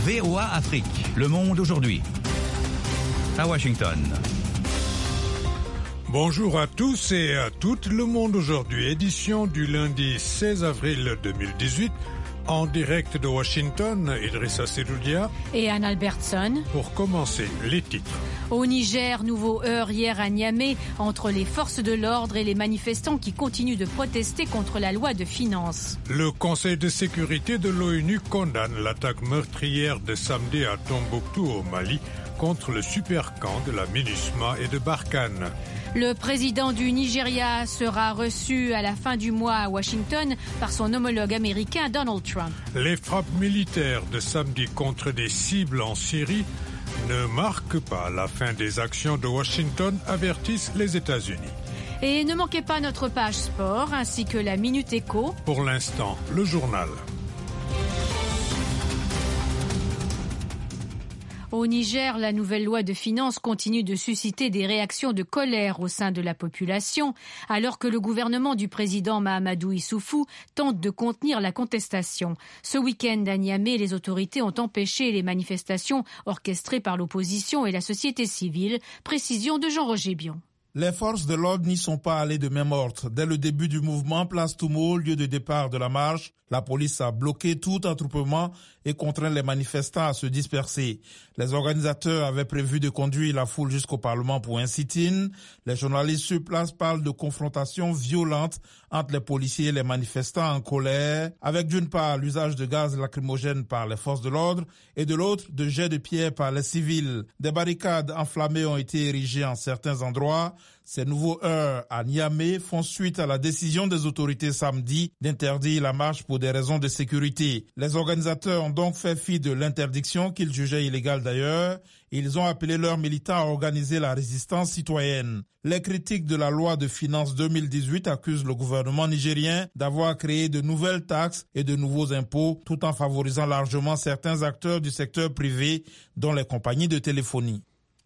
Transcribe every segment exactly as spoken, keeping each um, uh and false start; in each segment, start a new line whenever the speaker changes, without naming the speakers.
V O A Afrique, Le Monde aujourd'hui. À Washington.
Bonjour à tous et à toutes, Le Monde aujourd'hui, édition du lundi seize avril deux mille dix-huit, en direct de Washington, Idrissa Seloudia
et Anne Albertson.
Pour commencer, les titres.
Au Niger, nouveau heurt hier à Niamey entre les forces de l'ordre et les manifestants qui continuent de protester contre la loi de finances.
Le Conseil de sécurité de l'ONU condamne l'attaque meurtrière de samedi à Tombouctou au Mali contre le super-camp de la MINUSMA et de Barkhane.
Le président du Nigeria sera reçu à la fin du mois à Washington par son homologue américain Donald Trump.
Les frappes militaires de samedi contre des cibles en Syrie ne marquent pas la fin des actions de Washington, avertissent les États-Unis.
Et ne manquez pas notre page sport ainsi que la Minute Éco.
Pour l'instant, le journal.
Au Niger, la nouvelle loi de finances continue de susciter des réactions de colère au sein de la population, alors que le gouvernement du président Mahamadou Issoufou tente de contenir la contestation. Ce week-end à Niamey, les autorités ont empêché les manifestations orchestrées par l'opposition et la société civile. Précision de Jean-Roger Bion.
Les forces de l'ordre n'y sont pas allées de même ordre. Dès le début du mouvement Place Toumo, lieu de départ de la marche, la police a bloqué tout attroupement et contraint les manifestants à se disperser. Les organisateurs avaient prévu de conduire la foule jusqu'au Parlement pour un sit-in. Les journalistes sur place parlent de confrontations violentes entre les policiers et les manifestants en colère, avec d'une part l'usage de gaz lacrymogène par les forces de l'ordre et de l'autre de jets de pierre par les civils. Des barricades enflammées ont été érigées en certains endroits. Ces nouveaux heurts à Niamey font suite à la décision des autorités samedi d'interdire la marche pour des raisons de sécurité. Les organisateurs ont donc fait fi de l'interdiction qu'ils jugeaient illégale d'ailleurs. Ils ont appelé leurs militants à organiser la résistance citoyenne. Les critiques de la loi de finances deux mille dix-huit accusent le gouvernement nigérien d'avoir créé de nouvelles taxes et de nouveaux impôts tout en favorisant largement certains acteurs du secteur privé, dont les compagnies de téléphonie.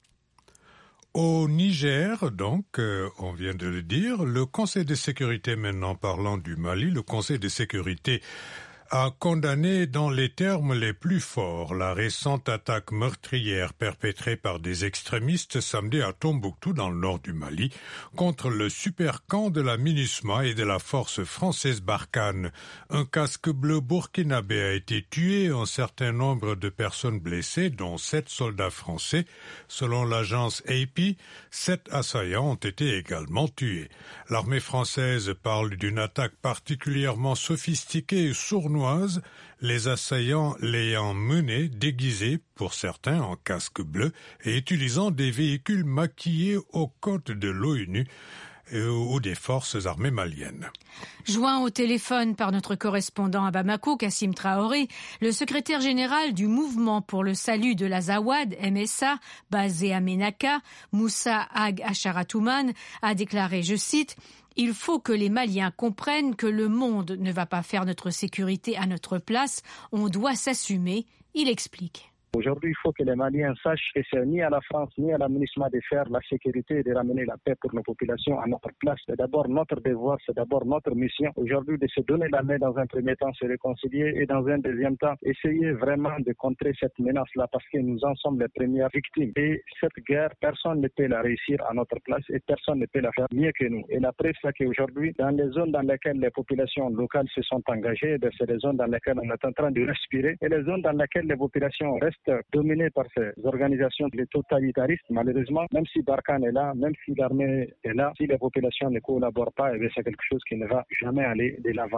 Au Niger, donc, euh, on vient de le dire, le Conseil de sécurité, maintenant parlant du Mali, le Conseil de sécurité a condamné dans les termes les plus forts la récente attaque meurtrière perpétrée par des extrémistes samedi à Tombouctou dans le nord du Mali contre le super-camp de la MINUSMA et de la force française Barkhane. Un casque bleu burkinabé a été tué, un certain nombre de personnes blessées, dont sept soldats français. Selon l'agence A P, sept assaillants ont été également tués. L'armée française parle d'une attaque particulièrement sophistiquée et sournoise, les assaillants l'ayant mené déguisés, pour certains en casque bleu, et utilisant des véhicules maquillés aux côtes de l'ONU ou des forces armées maliennes.
Joint au téléphone par notre correspondant à Bamako, Kassim Traoré, le secrétaire général du Mouvement pour le salut de l'Azawad, M S A, basé à Ménaka, Moussa Ag Asharatouman, a déclaré, je cite, « Il faut que les Maliens comprennent que le monde ne va pas faire notre sécurité à notre place, on doit s'assumer. » Il explique.
Aujourd'hui, il faut que les Maliens sachent que c'est ni à la France ni à la MINUSMA de faire la sécurité et de ramener la paix pour nos populations à notre place. C'est d'abord notre devoir, c'est d'abord notre mission. Aujourd'hui, de se donner la main dans un premier temps, se réconcilier et dans un deuxième temps, essayer vraiment de contrer cette menace-là parce que nous en sommes les premières victimes. Et cette guerre, personne ne peut la réussir à notre place et personne ne peut la faire mieux que nous. Et la preuve, c'est qu'aujourd'hui, dans les zones dans lesquelles les populations locales se sont engagées, c'est les zones dans lesquelles on est en train de respirer et les zones dans lesquelles les populations restent dominée par ces organisations les totalitaristes, malheureusement, même si Barkhane est là, même si l'armée est là, si les populations ne collaborent pas, eh c'est quelque chose qui ne va jamais aller de l'avant.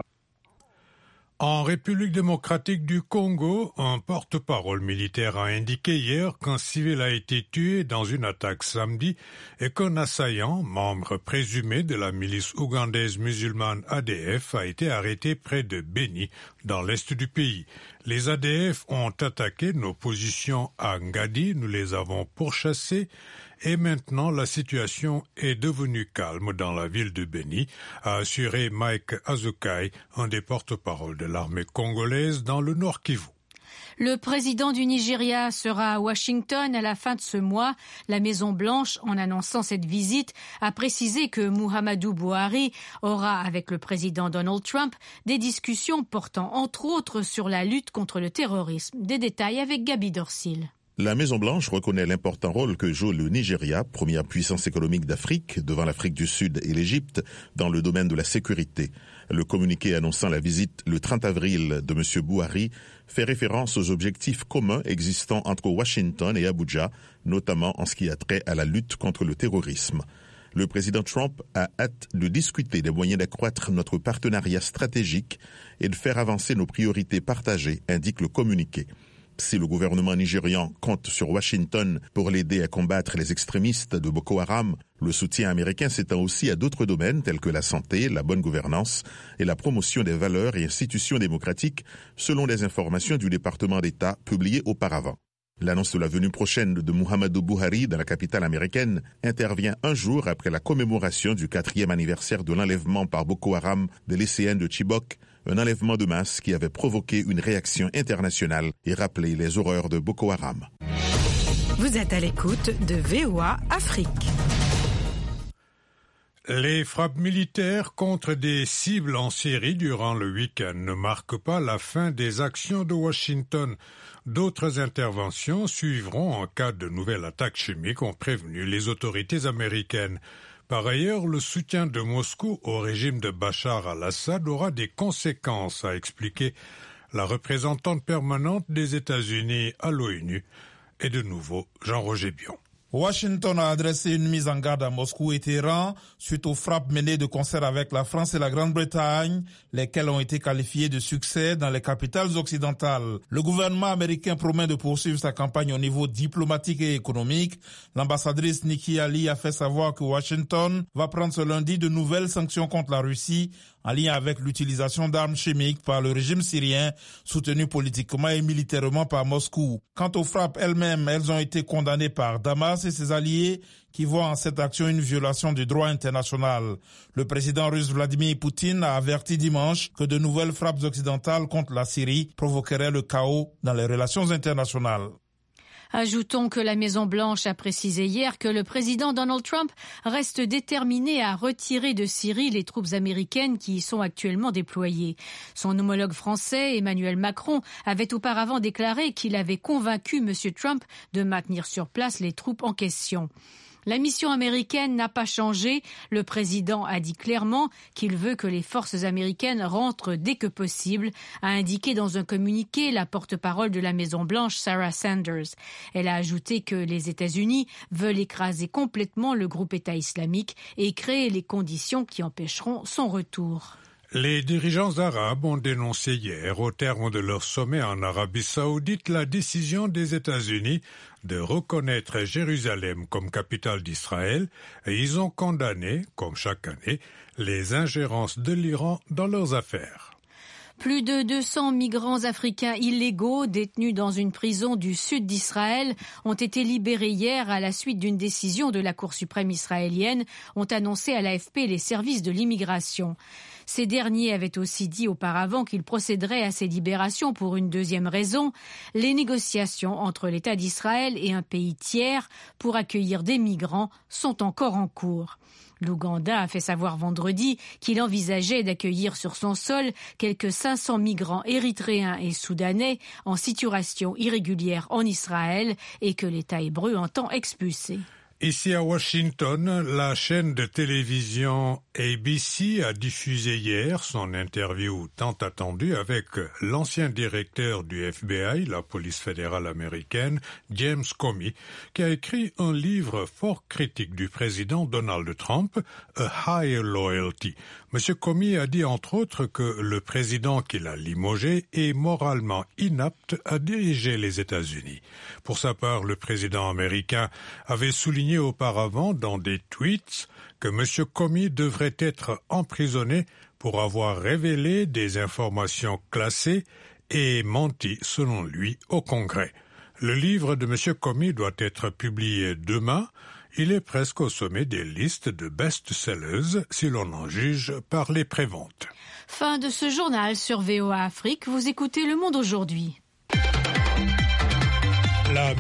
En République démocratique du Congo, un porte-parole militaire a indiqué hier qu'un civil a été tué dans une attaque samedi et qu'un assaillant, membre présumé de la milice ougandaise musulmane A D F, a été arrêté près de Beni, dans l'est du pays. Les A D F ont attaqué nos positions à Ngadi, nous les avons pourchassés. Et maintenant, la situation est devenue calme dans la ville de Beni, a assuré Mike Azukai, un des porte-parole de l'armée congolaise dans le Nord Kivu.
Le président du Nigeria sera à Washington à la fin de ce mois. La Maison-Blanche, en annonçant cette visite, a précisé que Muhammadu Buhari aura, avec le président Donald Trump, des discussions portant entre autres sur la lutte contre le terrorisme. Des détails avec Gabi Dorsil.
La Maison-Blanche reconnaît l'important rôle que joue le Nigeria, première puissance économique d'Afrique, devant l'Afrique du Sud et l'Égypte, dans le domaine de la sécurité. Le communiqué annonçant la visite le trente avril de M. Buhari fait référence aux objectifs communs existants entre Washington et Abuja, notamment en ce qui a trait à la lutte contre le terrorisme. Le président Trump a hâte de discuter des moyens d'accroître notre partenariat stratégique et de faire avancer nos priorités partagées, indique le communiqué. Si le gouvernement nigérian compte sur Washington pour l'aider à combattre les extrémistes de Boko Haram, le soutien américain s'étend aussi à d'autres domaines tels que la santé, la bonne gouvernance et la promotion des valeurs et institutions démocratiques, selon les informations du département d'État publiées auparavant. L'annonce de la venue prochaine de Muhammadu Buhari dans la capitale américaine intervient un jour après la commémoration du quatrième anniversaire de l'enlèvement par Boko Haram de lycéenne de Chibok, un enlèvement de masse qui avait provoqué une réaction internationale et rappelé les horreurs de Boko Haram.
Vous êtes à l'écoute de V O A Afrique.
Les frappes militaires contre des cibles en Syrie durant le week-end ne marquent pas la fin des actions de Washington. D'autres interventions suivront en cas de nouvelles attaques chimiques, ont prévenu les autorités américaines. Par ailleurs, le soutien de Moscou au régime de Bachar al-Assad aura des conséquences, a expliqué la représentante permanente des États-Unis à l'ONU. Et de nouveau, Jean-Roger Bion.
Washington a adressé une mise en garde à Moscou et Téhéran suite aux frappes menées de concert avec la France et la Grande-Bretagne, lesquelles ont été qualifiées de succès dans les capitales occidentales. Le gouvernement américain promet de poursuivre sa campagne au niveau diplomatique et économique. L'ambassadrice Nikki Haley a fait savoir que Washington va prendre ce lundi de nouvelles sanctions contre la Russie en lien avec l'utilisation d'armes chimiques par le régime syrien, soutenu politiquement et militairement par Moscou. Quant aux frappes elles-mêmes, elles ont été condamnées par Damas et ses alliés qui voient en cette action une violation du droit international. Le président russe Vladimir Poutine a averti dimanche que de nouvelles frappes occidentales contre la Syrie provoqueraient le chaos dans les relations internationales.
Ajoutons que la Maison-Blanche a précisé hier que le président Donald Trump reste déterminé à retirer de Syrie les troupes américaines qui y sont actuellement déployées. Son homologue français, Emmanuel Macron, avait auparavant déclaré qu'il avait convaincu M. Trump de maintenir sur place les troupes en question. La mission américaine n'a pas changé. Le président a dit clairement qu'il veut que les forces américaines rentrent dès que possible, a indiqué dans un communiqué la porte-parole de la Maison-Blanche, Sarah Sanders. Elle a ajouté que les États-Unis veulent écraser complètement le groupe État islamique et créer les conditions qui empêcheront son retour.
Les dirigeants arabes ont dénoncé hier, au terme de leur sommet en Arabie saoudite, la décision des États-Unis de reconnaître Jérusalem comme capitale d'Israël et ils ont condamné, comme chaque année, les ingérences de l'Iran dans leurs affaires.
Plus de deux cents migrants africains illégaux détenus dans une prison du sud d'Israël ont été libérés hier à la suite d'une décision de la Cour suprême israélienne, ont annoncé à l'A F P les services de l'immigration. Ces derniers avaient aussi dit auparavant qu'ils procéderaient à ces libérations pour une deuxième raison. Les négociations entre l'État d'Israël et un pays tiers pour accueillir des migrants sont encore en cours. L'Ouganda a fait savoir vendredi qu'il envisageait d'accueillir sur son sol quelques cinq cents migrants érythréens et soudanais en situation irrégulière en Israël et que l'État hébreu entend expulser.
Ici à Washington, la chaîne de télévision A B C a diffusé hier son interview tant attendue avec l'ancien directeur du F B I, la police fédérale américaine, James Comey, qui a écrit un livre fort critique du président Donald Trump, A Higher Loyalty. Monsieur Comey a dit entre autres que le président qui l'a limogé est moralement inapte à diriger les États-Unis. Pour sa part, le président américain avait souligné auparavant dans des tweets que M. Comey devrait être emprisonné pour avoir révélé des informations classées et menti, selon lui, au Congrès. Le livre de M. Comey doit être publié demain. Il est presque au sommet des listes de best-sellers, si l'on en juge par les préventes.
Fin de ce journal sur V O A Afrique. Vous écoutez Le Monde aujourd'hui.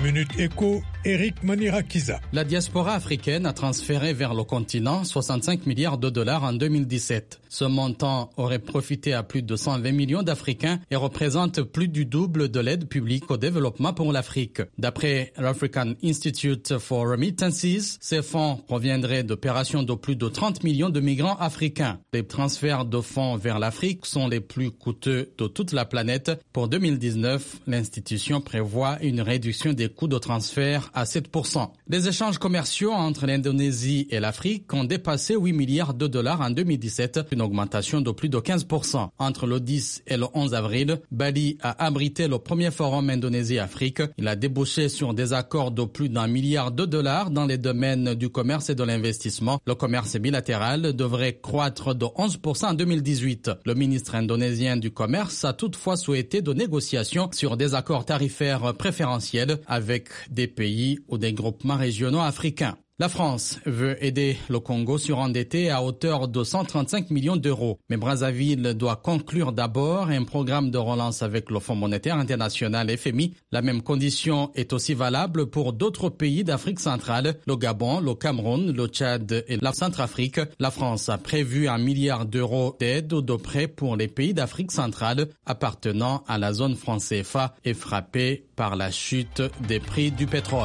Minute Éco, Eric Manirakiza.
La diaspora africaine a transféré vers le continent soixante-cinq milliards de dollars en deux mille dix-sept. Ce montant aurait profité à plus de cent vingt millions d'Africains et représente plus du double de l'aide publique au développement pour l'Afrique. D'après l'African Institute for Remittances, ces fonds proviendraient d'opérations de plus de trente millions de migrants africains. Les transferts de fonds vers l'Afrique sont les plus coûteux de toute la planète. Pour deux mille dix-neuf, l'institution prévoit une réduction des coûts de transfert à sept pour cent. Les échanges commerciaux entre l'Indonésie et l'Afrique ont dépassé huit milliards de dollars en deux mille dix-sept, une augmentation de plus de quinze pour cent. Entre le dix et le onze avril, Bali a abrité le premier forum Indonésie-Afrique. Il a débouché sur des accords de plus d'un milliard de dollars dans les domaines du commerce et de l'investissement. Le commerce bilatéral devrait croître de onze pour cent en deux mille dix-huit. Le ministre indonésien du Commerce a toutefois souhaité de négociations sur des accords tarifaires préférentiels avec des pays ou des groupements régionaux africains. La France veut aider le Congo surendetté à hauteur de cent trente-cinq millions d'euros. Mais Brazzaville doit conclure d'abord un programme de relance avec le Fonds monétaire international F M I. La même condition est aussi valable pour d'autres pays d'Afrique centrale, le Gabon, le Cameroun, le Tchad et la Centrafrique. La France a prévu un milliard d'euros d'aide ou de prêts pour les pays d'Afrique centrale appartenant à la zone franc C F A et frappés par la chute des prix du pétrole.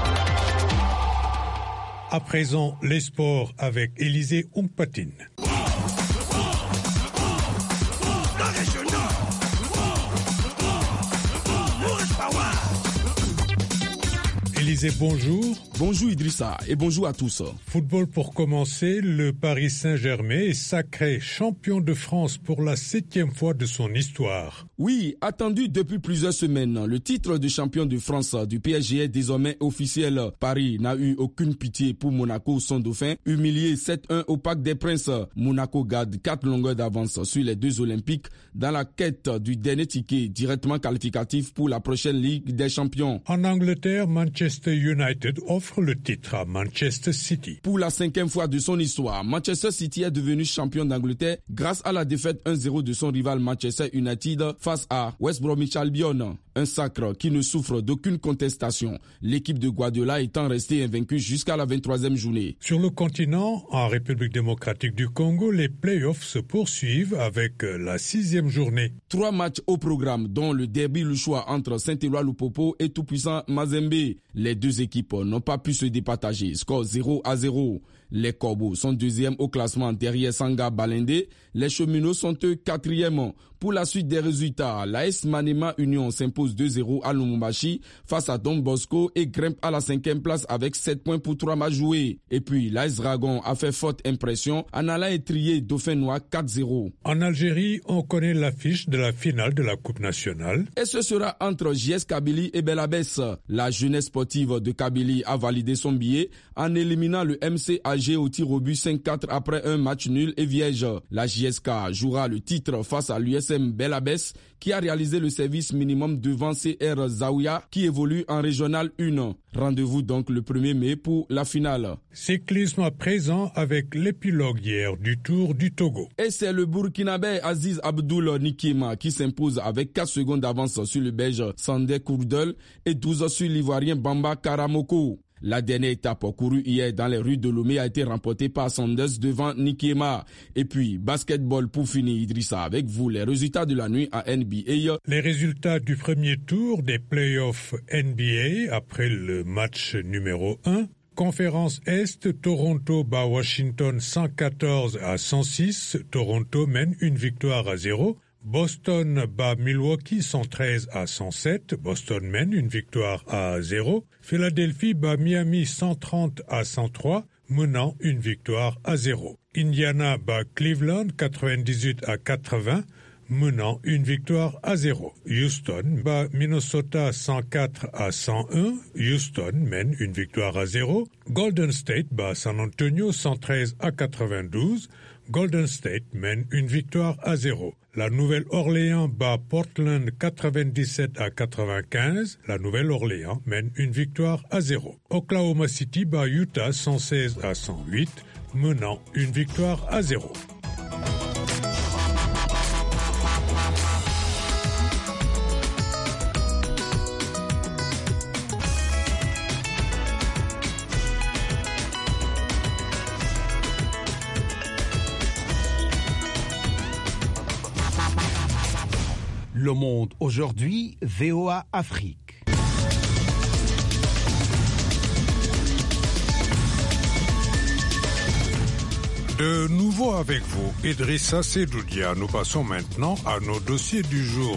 À présent, les sports avec Élisée Oungpatine. Élisée, bonjour.
Bonjour Idrissa et bonjour à tous.
Football pour commencer, le Paris Saint-Germain est sacré champion de France pour la septième fois de son histoire.
Oui, attendu depuis plusieurs semaines, le titre de champion de France du P S G est désormais officiel. Paris n'a eu aucune pitié pour Monaco, son dauphin. Humilié sept un au Parc des Princes, Monaco garde quatre longueurs d'avance sur les deux Olympiques dans la quête du dernier ticket directement qualificatif pour la prochaine Ligue des Champions.
En Angleterre, Manchester United offre le titre à Manchester City.
Pour la cinquième fois de son histoire, Manchester City est devenu champion d'Angleterre grâce à la défaite un zéro de son rival Manchester United face à West Bromwich Albion. Un sacre qui ne souffre d'aucune contestation, l'équipe de Guardiola étant restée invaincue jusqu'à la vingt-troisième journée.
Sur le continent, en République démocratique du Congo, les playoffs se poursuivent avec la sixième journée.
Trois matchs au programme, dont le derby Luchois entre Saint-Éloi-Lupopo et tout-puissant Mazembe. Les deux équipes n'ont pas pu se départager, score zéro à zéro. Les Corbeaux sont deuxièmes au classement derrière Sanga Balindé. Les Cheminots sont eux quatrièmes. Pour la suite des résultats, l'A S Manema Union s'impose deux zéro à Lumumbashi face à Don Bosco et grimpe à la cinquième place avec sept points pour trois matchs joués. Et puis l'A S Dragon a fait forte impression en allant étrier Dauphin Noir quatre zéro.
En Algérie, on connaît l'affiche de la finale de la Coupe nationale.
Et ce sera entre J S Kabylie et Belabès. La jeunesse sportive de Kabylie a validé son billet en éliminant le M C Alger au tir au but cinq quatre après un match nul et vierge. La J S K jouera le titre face à l'U S M Belabès qui a réalisé le service minimum devant C R Zaouia qui évolue en régional un. Rendez-vous donc le premier mai pour la finale.
Cyclisme à présent avec l'épilogue hier du Tour du Togo.
Et c'est le Burkinabé Aziz Abdoul Nikima qui s'impose avec quatre secondes d'avance sur le Belge Sandé Kourdel et douze sur l'Ivoirien Bamba Karamoko. La dernière étape courue hier dans les rues de Lomé a été remportée par Sanders devant Nikema. Et puis, basketball pour finir, Idrissa, avec vous, les résultats de la nuit à N B A.
Les résultats du premier tour des playoffs N B A après le match numéro un. Conférence Est, Toronto bat Washington cent quatorze à cent six. Toronto mène une victoire à zéro. Boston bat Milwaukee cent treize à cent sept. Boston mène une victoire à zéro. Philadelphie bat Miami cent trente à cent trois, menant une victoire à zéro. Indiana bat Cleveland quatre-vingt-dix-huit à quatre-vingts, menant une victoire à zéro. Houston bat Minnesota cent quatre à cent un. Houston mène une victoire à zéro. Golden State bat San Antonio cent treize à quatre-vingt-douze. Golden State mène une victoire à zéro. La Nouvelle-Orléans bat Portland quatre-vingt-dix-sept à quatre-vingt-quinze. La Nouvelle-Orléans mène une victoire à zéro. Oklahoma City bat Utah cent seize à cent huit, menant une victoire à zéro.
Le Monde aujourd'hui, V O A Afrique.
De nouveau avec vous, Idrissa Sedoudia. Nous passons maintenant à nos dossiers du jour.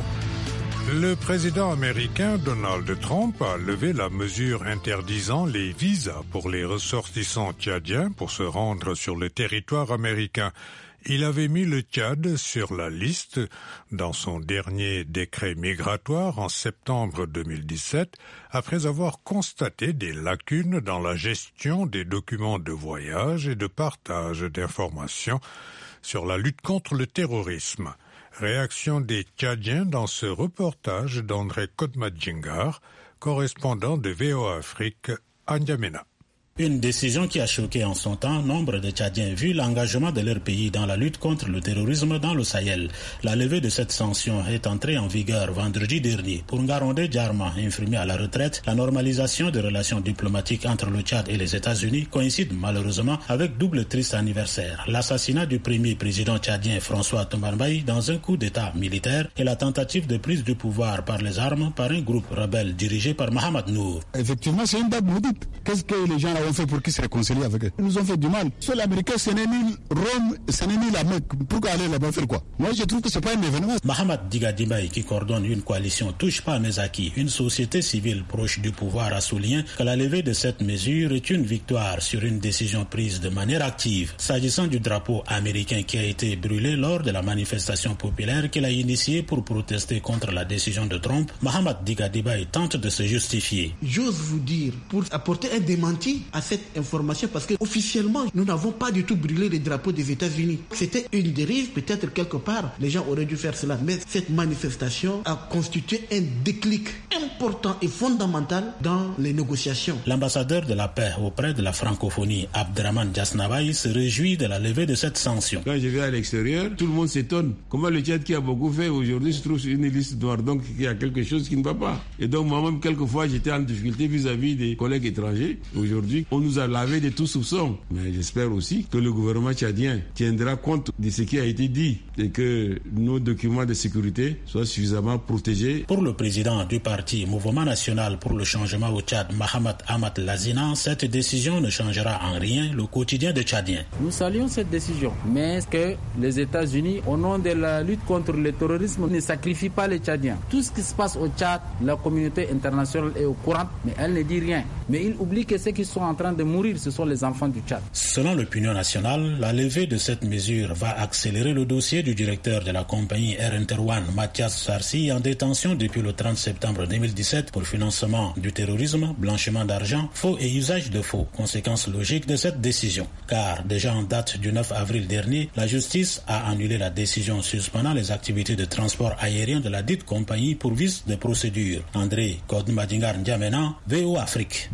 Le président américain Donald Trump a levé la mesure interdisant les visas pour les ressortissants tchadiens pour se rendre sur le territoire américain. Il avait mis le Tchad sur la liste dans son dernier décret migratoire en septembre deux mille dix-sept, après avoir constaté des lacunes dans la gestion des documents de voyage et de partage d'informations sur la lutte contre le terrorisme. Réaction des Tchadiens dans ce reportage d'André Kodmadjingar, correspondant de V O A Afrique à N'Djamena.
Une décision qui a choqué en son temps nombre de Tchadiens vu l'engagement de leur pays dans la lutte contre le terrorisme dans le Sahel. La levée de cette sanction est entrée en vigueur vendredi dernier. Pour Ngaronde Djarma, infirmier à la retraite, la normalisation des relations diplomatiques entre le Tchad et les États-Unis coïncide malheureusement avec double triste anniversaire. L'assassinat du premier président tchadien François Tombambaye dans un coup d'état militaire et la tentative de prise du pouvoir par les armes par un groupe rebelle dirigé par Mohamed Nour.
Effectivement, c'est une date maudite. Qu'est-ce que les gens ont fait pour qu'ils se réconcilient avec eux? Ils nous ont fait du mal. Sur l'Américain, ce n'est ni Rome, ce n'est ni la Mecque. Pourquoi aller là-bas faire quoi? Moi, je trouve que ce n'est pas un événement.
Mohamed Digadibaye, qui coordonne une coalition Touche pas à mes acquis, une société civile proche du pouvoir, a souligné que la levée de cette mesure est une victoire sur une décision prise de manière active. S'agissant du drapeau américain qui a été brûlé lors de la manifestation populaire qu'il a initiée pour protester contre la décision de Trump, Mohamed Digadibaye tente de se justifier.
J'ose vous dire, pour apporter un démenti à cette information, parce que officiellement nous n'avons pas du tout brûlé les drapeaux des États-Unis. C'était une dérive, peut-être quelque part les gens auraient dû faire cela, mais cette manifestation a constitué un déclic important et fondamental dans les négociations.
L'ambassadeur de la paix auprès de la francophonie, Abdraman Jasnabaye, se réjouit de la levée de cette sanction.
Quand je vais à l'extérieur, tout le monde s'étonne. Comment le Tchad qui a beaucoup fait aujourd'hui se trouve sur une liste noire, donc il y a quelque chose qui ne va pas. Et donc moi-même, quelquefois, j'étais en difficulté vis-à-vis des collègues étrangers. Aujourd'hui, on nous a lavé de tout soupçon. Mais j'espère aussi que le gouvernement tchadien tiendra compte de ce qui a été dit et que nos documents de sécurité soient suffisamment protégés.
Pour le président du parti Mouvement National pour le Changement au Tchad, Mahamat Ahmad Lazina, cette décision ne changera en rien le quotidien des Tchadiens.
Nous saluons cette décision, mais que les États-Unis, au nom de la lutte contre le terrorisme, ne sacrifient pas les Tchadiens. Tout ce qui se passe au Tchad, la communauté internationale est au courant, mais elle ne dit rien. Mais il oublie que ceux qui sont en train de mourir, ce sont les enfants du Tchad.
Selon l'opinion nationale, la levée de cette mesure va accélérer le dossier du directeur de la compagnie Air Interone, Mathias Sarsi, en détention depuis le trente septembre deux mille dix-sept pour financement du terrorisme, blanchiment d'argent, faux et usage de faux. Conséquence logique de cette décision. Car déjà en date du neuf avril dernier, la justice a annulé la décision suspendant les activités de transport aérien de la dite compagnie pour vice de procédure. André Kodmadingar N'Djamena, V O Afrique.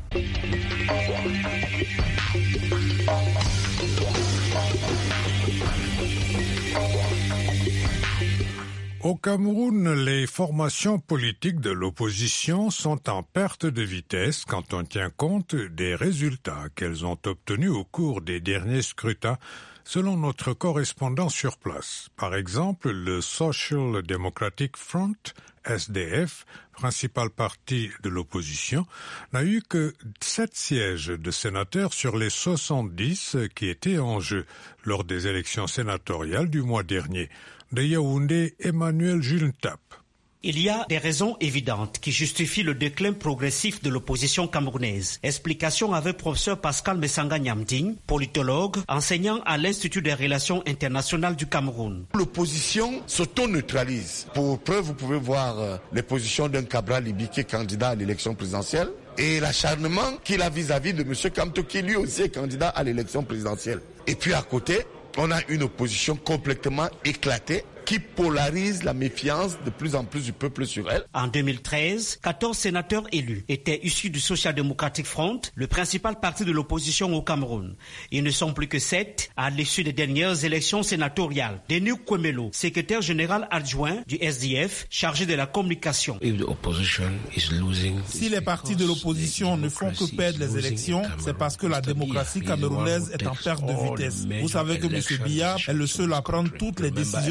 Au Cameroun, les formations politiques de l'opposition sont en perte de vitesse quand on tient compte des résultats qu'elles ont obtenus au cours des derniers scrutins, selon notre correspondant sur place. Par exemple, le Social Democratic Front, S D F, principal parti de l'opposition, n'a eu que sept sièges de sénateurs sur les soixante-dix qui étaient en jeu lors des élections sénatoriales du mois dernier. De Yaoundé, Emmanuel Julentap.
Il y a des raisons évidentes qui justifient le déclin progressif de l'opposition camerounaise. Explication avec professeur Pascal Messanga Nyamding, politologue, enseignant à l'Institut des relations internationales du Cameroun.
L'opposition s'auto-neutralise. Pour preuve, vous pouvez voir les positions d'un Cabral Libi qui est candidat à l'élection présidentielle et l'acharnement qu'il a vis-à-vis de M. Kamto qui lui aussi est candidat à l'élection présidentielle. Et puis à côté, on a une opposition complètement éclatée qui polarise la méfiance de plus en plus du peuple sur elle.
En deux mille treize, quatorze sénateurs élus étaient issus du Social Democratic Front, le principal parti de l'opposition au Cameroun. Ils ne sont plus que sept à l'issue des dernières élections sénatoriales. Denis Kwemelo, secrétaire général adjoint du S D F, chargé de la communication.
Si les partis de l'opposition ne font que perdre les élections, c'est parce que la démocratie camerounaise est en perte de vitesse. Vous savez que M. Biya est le seul à prendre toutes les décisions majeures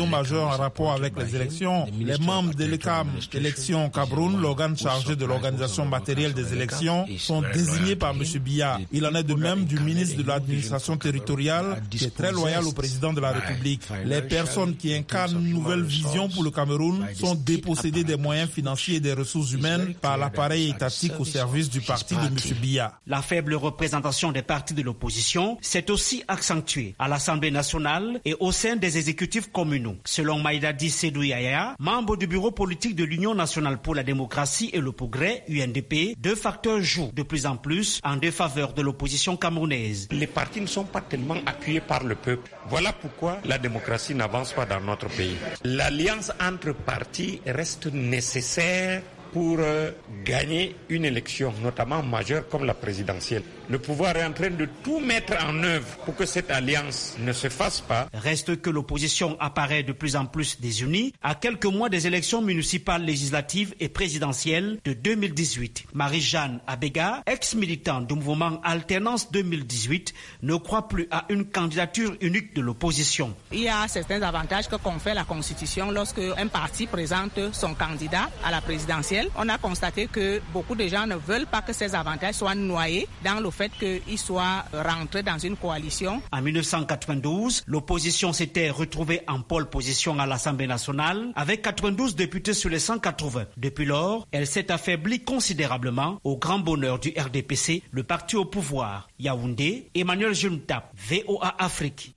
en rapport avec les élections. Les membres de l'E C A M, Élections Cameroun, l'organe chargé de l'organisation matérielle des élections, sont désignés par M. Biya. Il en est de même du ministre de l'administration territoriale, qui est très loyal au président de la République. Les personnes qui incarnent une nouvelle vision pour le Cameroun sont dépossédées des moyens financiers et des ressources humaines par l'appareil étatique au service du parti de M. Biya.
La faible représentation des partis de l'opposition s'est aussi accentuée à l'Assemblée nationale et au sein des exécutifs communaux. Selon Maïdadi Sédou Yaya, membre du bureau politique de l'Union nationale pour la démocratie et le progrès, U N D P, deux facteurs jouent de plus en plus en défaveur de l'opposition camerounaise.
Les partis ne sont pas tellement appuyés par le peuple. Voilà pourquoi la démocratie n'avance pas dans notre pays. L'alliance entre partis reste nécessaire pour euh, gagner une élection, notamment majeure comme la présidentielle. Le pouvoir est en train de tout mettre en œuvre pour que cette alliance ne se fasse pas.
Reste que l'opposition apparaît de plus en plus désunie à quelques mois des élections municipales, législatives et présidentielles de deux mille dix-huit. Marie-Jeanne Abega, ex-militante du mouvement Alternance deux mille dix-huit, ne croit plus à une candidature unique de l'opposition.
Il y a certains avantages que confère la Constitution lorsque un parti présente son candidat à la présidentielle. On a constaté que beaucoup de gens ne veulent pas que ces avantages soient noyés dans le fait qu'ils soient rentrés dans une coalition.
En mille neuf cent quatre-vingt-douze, l'opposition s'était retrouvée en pole position à l'Assemblée nationale avec quatre-vingt-douze députés sur les cent quatre-vingts. Depuis lors, elle s'est affaiblie considérablement au grand bonheur du R D P C, le parti au pouvoir. Yaoundé, Emmanuel Juntap, V O A Afrique.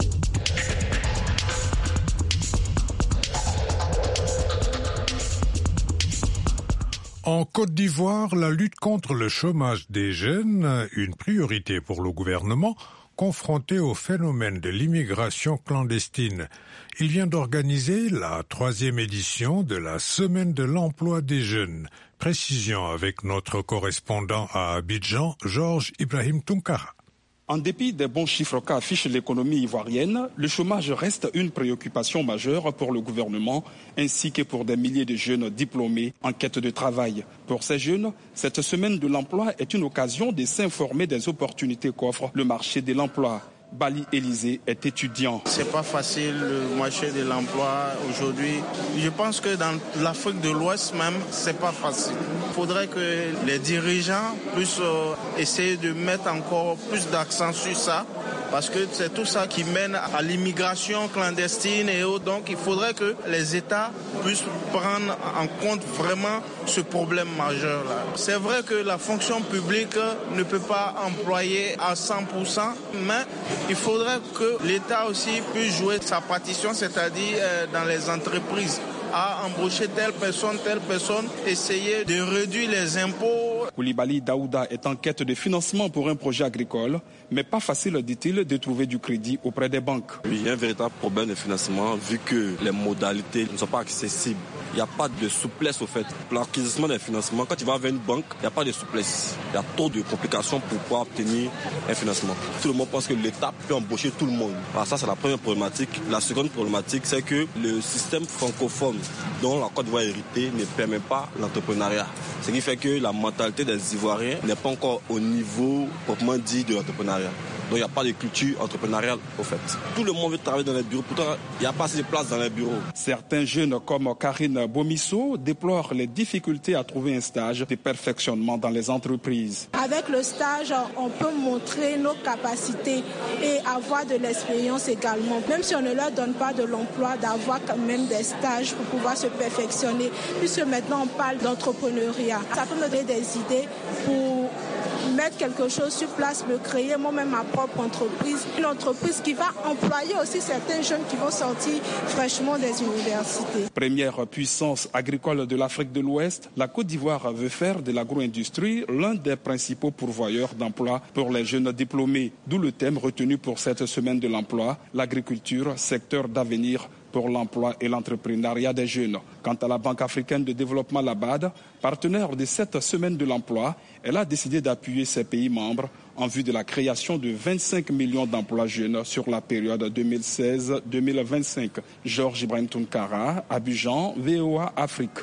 En Côte d'Ivoire, la lutte contre le chômage des jeunes, une priorité pour le gouvernement, confronté au phénomène de l'immigration clandestine. Il vient d'organiser la troisième édition de la Semaine de l'emploi des jeunes. Précision avec notre correspondant à Abidjan, Georges Ibrahim Tunkara.
En dépit des bons chiffres qu'affiche l'économie ivoirienne, le chômage reste une préoccupation majeure pour le gouvernement ainsi que pour des milliers de jeunes diplômés en quête de travail. Pour ces jeunes, cette semaine de l'emploi est une occasion de s'informer des opportunités qu'offre le marché de l'emploi. Bali Élysée est étudiant.
C'est pas facile le marché de l'emploi aujourd'hui. Je pense que dans l'Afrique de l'Ouest même, c'est pas facile. Il faudrait que les dirigeants puissent essayer de mettre encore plus d'accent sur ça, parce que c'est tout ça qui mène à l'immigration clandestine et autres. Donc il faudrait que les États puissent prendre en compte vraiment ce problème majeur-là. C'est vrai que la fonction publique ne peut pas employer à cent pour cent, mais il faudrait que l'État aussi puisse jouer sa partition, c'est-à-dire euh, dans les entreprises, à embaucher telle personne, telle personne, essayer de réduire les impôts.
Koulibaly Daouda est en quête de financement pour un projet agricole, mais pas facile, dit-il, de trouver du crédit auprès des banques.
Oui, il y a un véritable problème de financement vu que les modalités ne sont pas accessibles. Il n'y a pas de souplesse au fait. L'acquisition des financements, quand tu vas vers une banque, il n'y a pas de souplesse. Il y a trop de complications pour pouvoir obtenir un financement. Tout le monde pense que l'État peut embaucher tout le monde. Alors ça, c'est la première problématique. La seconde problématique, c'est que le système francophone dont la Côte d'Ivoire est héritée ne permet pas l'entrepreneuriat. Ce qui fait que la mentalité des Ivoiriens n'est pas encore au niveau proprement dit de l'entrepreneuriat. Donc il n'y a pas de culture entrepreneuriale au fait. Tout le monde veut travailler dans les bureaux, pourtant il n'y a pas assez de place dans les bureaux.
Certains jeunes comme Karine Bomisso déplorent les difficultés à trouver un stage de perfectionnement dans les entreprises.
Avec le stage, on peut montrer nos capacités et avoir de l'expérience également. Même si on ne leur donne pas de l'emploi, d'avoir quand même des stages pour pouvoir se perfectionner. Puisque maintenant on parle d'entrepreneuriat. Ça peut nous donner des idées pour mettre quelque chose sur place, me créer moi-même ma propre entreprise. Une entreprise qui va employer aussi certains jeunes qui vont sortir fraîchement des universités.
Première puissance agricole de l'Afrique de l'Ouest, la Côte d'Ivoire veut faire de l'agro-industrie l'un des principaux pourvoyeurs d'emplois pour les jeunes diplômés. D'où le thème retenu pour cette semaine de l'emploi, l'agriculture, secteur d'avenir pour l'emploi et l'entrepreneuriat des jeunes. Quant à la Banque africaine de développement, la B A D, partenaire de cette semaine de l'emploi, elle a décidé d'appuyer ses pays membres en vue de la création de vingt-cinq millions d'emplois jeunes sur la période deux mille seize à deux mille vingt-cinq. Georges Ibrahim Tunkara, Abidjan, V O A Afrique.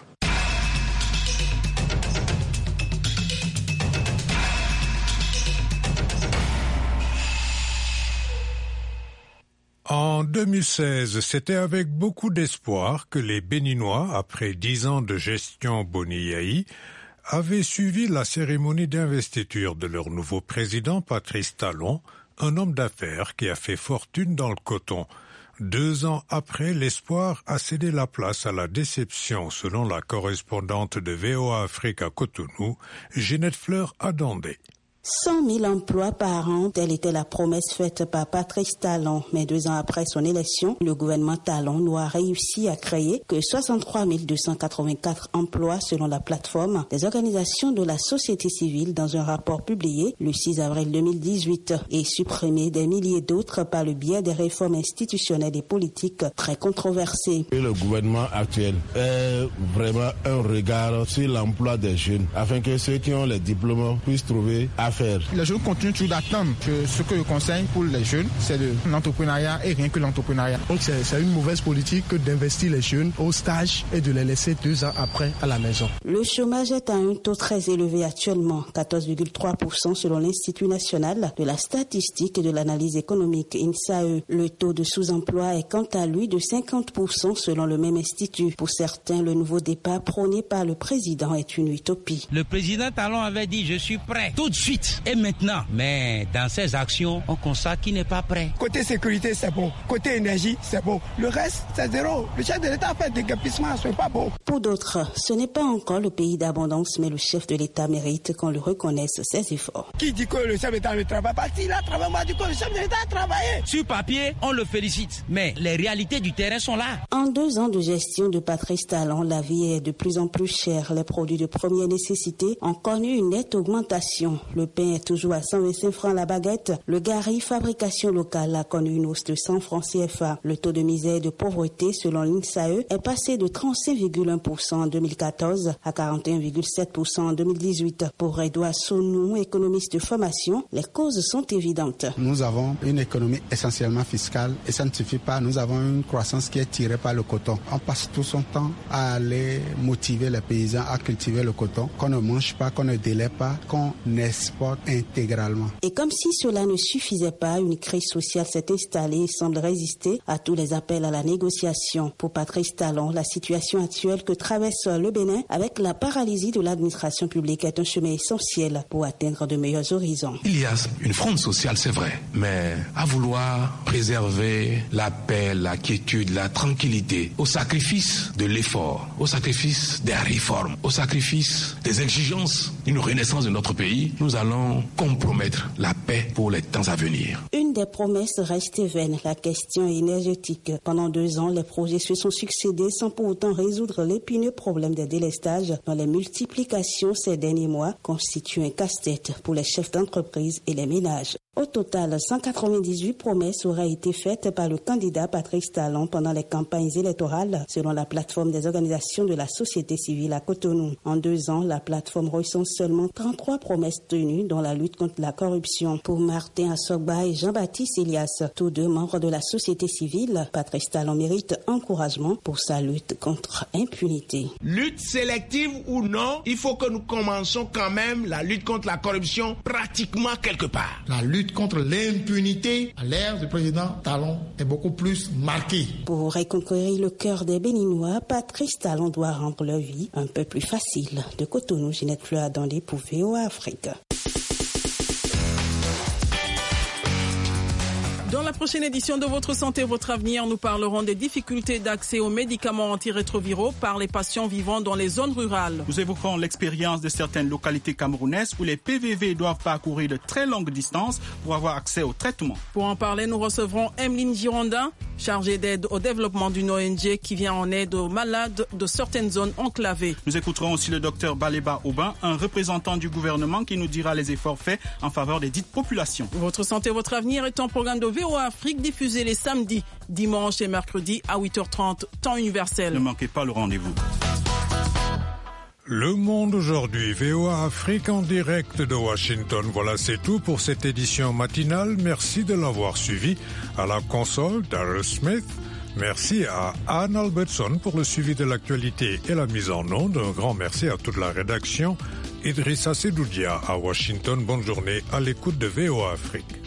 En En deux mille seize, c'était avec beaucoup d'espoir que les Béninois, après dix ans de gestion Boni Yayi, avaient suivi la cérémonie d'investiture de leur nouveau président Patrice Talon, un homme d'affaires qui a fait fortune dans le coton. Deux ans après, l'espoir a cédé la place à la déception, selon la correspondante de V O A Afrique à Cotonou, Ginette Fleur Adondé.
cent mille emplois par an, telle était la promesse faite par Patrice Talon. Mais deux ans après son élection, le gouvernement Talon n'a réussi à créer que soixante-trois mille deux cent quatre-vingt-quatre emplois selon la plateforme des organisations de la société civile dans un rapport publié le six avril deux mille dix-huit et supprimé des milliers d'autres par le biais des réformes institutionnelles et politiques très controversées.
Et le gouvernement actuel est vraiment un regard sur l'emploi des jeunes afin que ceux qui ont les diplômes puissent trouver à faire.
Les jeunes continuent toujours d'attendre. Que ce que je conseille pour les jeunes, c'est de l'entrepreneuriat et rien que l'entrepreneuriat. Donc c'est, c'est une mauvaise politique que d'investir les jeunes au stage et de les laisser deux ans après à la maison.
Le chômage est à un taux très élevé actuellement, quatorze virgule trois pour cent selon l'Institut national de la statistique et de l'analyse économique I N S A E. Le taux de sous-emploi est quant à lui de cinquante pour cent selon le même institut. Pour certains, le nouveau départ prôné par le président est une utopie.
Le président Talon avait dit « je suis prêt » tout de suite. Et maintenant, mais dans ses actions, on constate qu'il n'est pas prêt.
Côté sécurité, c'est bon. Côté énergie, c'est bon. Le reste, c'est zéro. Le chef de l'État a fait des gapissements, ce n'est pas bon.
Pour d'autres, ce n'est pas encore le pays d'abondance, mais le chef de l'État mérite qu'on lui reconnaisse ses efforts.
Qui dit que le chef de l'État ne travaille pas? S'il a travaillé, on va dire que le chef de l'État a travaillé.
Sur papier, on le félicite, mais les réalités du terrain sont là.
En deux ans de gestion de Patrice Talon, la vie est de plus en plus chère. Les produits de première nécessité ont connu une nette augmentation. Le pain est toujours à cent vingt-cinq francs la baguette. Le gari, fabrication locale, a connu une hausse de cent francs C F A. Le taux de misère et de pauvreté, selon l'I N S A E, est passé de trente-cinq virgule un pour cent en deux mille quatorze à quarante et un virgule sept pour cent en deux mille dix-huit. Pour Edouard Sonou, économiste de formation, les causes sont évidentes.
Nous avons une économie essentiellement fiscale et ça ne suffit pas. Nous avons une croissance qui est tirée par le coton. On passe tout son temps à aller motiver les paysans à cultiver le coton, qu'on ne mange pas, qu'on ne délaie pas, qu'on exporte intégralement.
Et comme si cela ne suffisait pas, une crise sociale s'est installée et semble résister à tous les appels à la négociation. Pour Patrice Talon, la situation actuelle que traverse le Bénin avec la paralysie de l'administration publique est un chemin essentiel pour atteindre de meilleurs horizons.
Il y a une fronde sociale, c'est vrai, mais à vouloir préserver la paix, la quiétude, la tranquillité, au sacrifice de l'effort, au sacrifice des réformes, au sacrifice des exigences d'une renaissance de notre pays, nous allons compromettre la paix pour les temps à venir.
Une des promesses reste vaine, la question énergétique. Pendant deux ans, les projets se sont succédés sans pour autant résoudre l'épineux problème des délestages dont les multiplications ces derniers mois constituent un casse-tête pour les chefs d'entreprise et les ménages. Au total, cent quatre-vingt-dix-huit promesses auraient été faites par le candidat Patrice Talon pendant les campagnes électorales, selon la plateforme des organisations de la société civile à Cotonou. En deux ans, la plateforme recense seulement trente-trois promesses tenues, dont la lutte contre la corruption. Pour Martin Assogba et Jean-Baptiste Elias, tous deux membres de la société civile, Patrice Talon mérite encouragement pour sa lutte contre impunité.
Lutte sélective ou non, il faut que nous commencions quand même la lutte contre la corruption pratiquement quelque part.
La lutte contre l'impunité à l'ère du président Talon est beaucoup plus marquée.
Pour reconquérir le cœur des Béninois, Patrice Talon doit rendre leur vie un peu plus facile. De Cotonou, Ginette Fleur Adondé pour V O A Afrique.
Dans la prochaine édition de Votre Santé, Votre Avenir, nous parlerons des difficultés d'accès aux médicaments antirétroviraux par les patients vivant dans les zones rurales.
Nous évoquerons l'expérience de certaines localités camerounaises où les P V V doivent parcourir de très longues distances pour avoir accès au traitement.
Pour en parler, nous recevrons Emeline Girondin, chargée d'aide au développement d'une O N G qui vient en aide aux malades de certaines zones enclavées.
Nous écouterons aussi le docteur Baleba Aubin, un représentant du gouvernement qui nous dira les efforts faits en faveur des dites populations.
Votre Santé, Votre Avenir est un programme de V O A Afrique diffusé les samedis, dimanches et mercredis à huit heures trente, temps universel.
Ne manquez pas le rendez-vous.
Le Monde aujourd'hui, V O A Afrique en direct de Washington. Voilà, c'est tout pour cette édition matinale. Merci de l'avoir suivi. À la console, Daryl Smith. Merci à Anne Albertson pour le suivi de l'actualité et la mise en onde. Un grand merci à toute la rédaction. Idrissa Sedoudia à Washington. Bonne journée à l'écoute de V O A Afrique.